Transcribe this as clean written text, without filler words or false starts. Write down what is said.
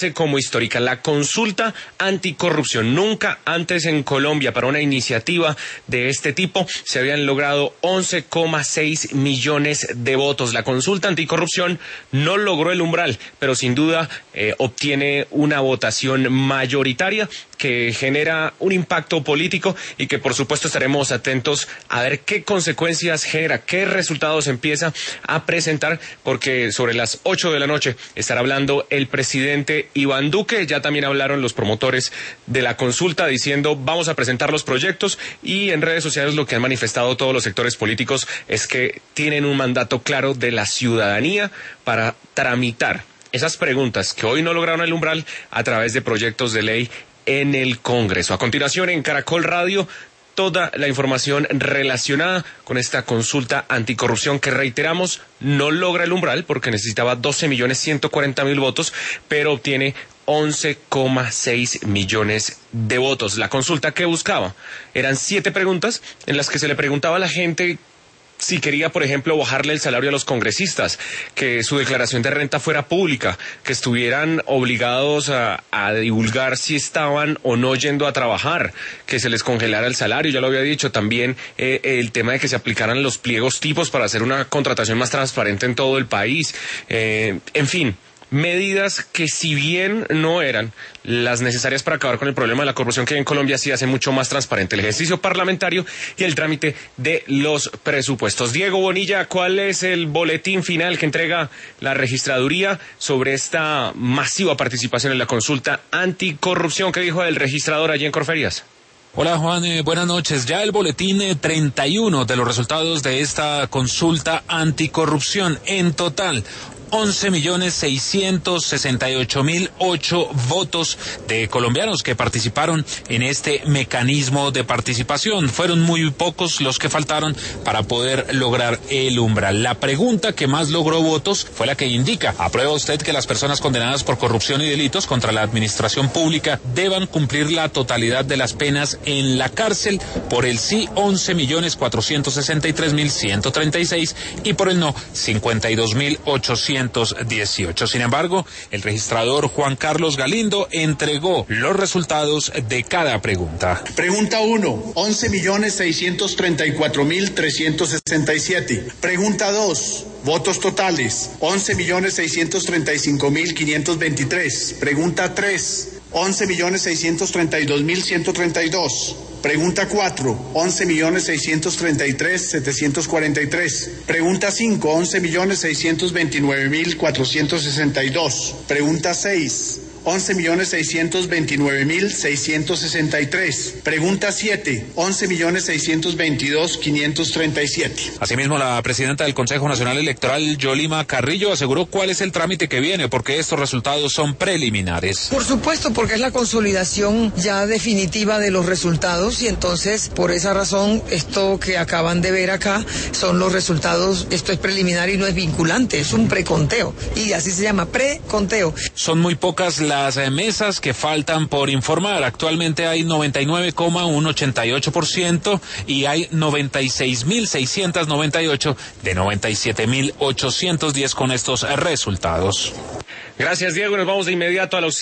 como histórica. La consulta anticorrupción. Nunca antes en Colombia para una iniciativa de este tipo se habían logrado 11,6 millones de votos. La consulta anticorrupción no logró el umbral, pero sin duda obtiene una votación mayoritaria que genera un impacto político y que por supuesto estaremos atentos a ver qué consecuencias genera, qué resultados empieza a presentar, porque sobre las 8 de la noche estará hablando el presidente Iván Duque. Ya también hablaron los promotores de la consulta diciendo vamos a presentar los proyectos, y en redes sociales lo que han manifestado todos los sectores políticos es que tienen un mandato claro de la ciudadanía para tramitar esas preguntas que hoy no lograron el umbral a través de proyectos de ley en el Congreso. A continuación, en Caracol Radio, toda la información relacionada con esta consulta anticorrupción que, reiteramos, no logra el umbral porque necesitaba 12.140.000 votos, pero obtiene 11,6 millones de votos. La consulta que buscaba eran 7 preguntas en las que se le preguntaba a la gente si quería, por ejemplo, bajarle el salario a los congresistas, que su declaración de renta fuera pública, que estuvieran obligados a divulgar si estaban o no yendo a trabajar, que se les congelara el salario, ya lo había dicho, también el tema de que se aplicaran los pliegos tipos para hacer una contratación más transparente en todo el país, en fin. Medidas que, si bien no eran las necesarias para acabar con el problema de la corrupción que hay en Colombia, sí hace mucho más transparente el ejercicio parlamentario y el trámite de los presupuestos. Diego Bonilla, ¿cuál es el boletín final que entrega la registraduría sobre esta masiva participación en la consulta anticorrupción? ¿Qué dijo el registrador allí en Corferias? Hola Juan, buenas noches. Ya el boletín 31 de los resultados de esta consulta anticorrupción. En total, 11.668.008 votos de colombianos que participaron en este mecanismo de participación. Fueron muy pocos los que faltaron para poder lograr el umbral. La pregunta que más logró votos fue la que indica: ¿aprueba usted que las personas condenadas por corrupción y delitos contra la administración pública deban cumplir la totalidad de las penas en la cárcel? Por el sí, 11.463.136 y por el no, 52.818. Sin embargo, el registrador Juan Carlos Galindo entregó los resultados de cada pregunta. Pregunta 1, 11.634.367. Pregunta 2, votos totales, 11.635.523. Pregunta 3, 11.632.132. Pregunta 4, 11.633.743. Pregunta 5, 11.629.462. Pregunta 6, 11.629.663. Pregunta 7, 11.622.537. Asimismo, la presidenta del Consejo Nacional Electoral, Yolima Carrillo, aseguró cuál es el trámite que viene, porque estos resultados son preliminares. Por supuesto, porque es la consolidación ya definitiva de los resultados, y entonces, por esa razón, esto que acaban de ver acá son los resultados. Esto es preliminar y no es vinculante, es un preconteo, y así se llama, preconteo. Son muy pocas las mesas que faltan por informar. Actualmente hay 99,188% y hay 96.698 de 97.810 con estos resultados. Gracias, Diego. Nos vamos de inmediato a los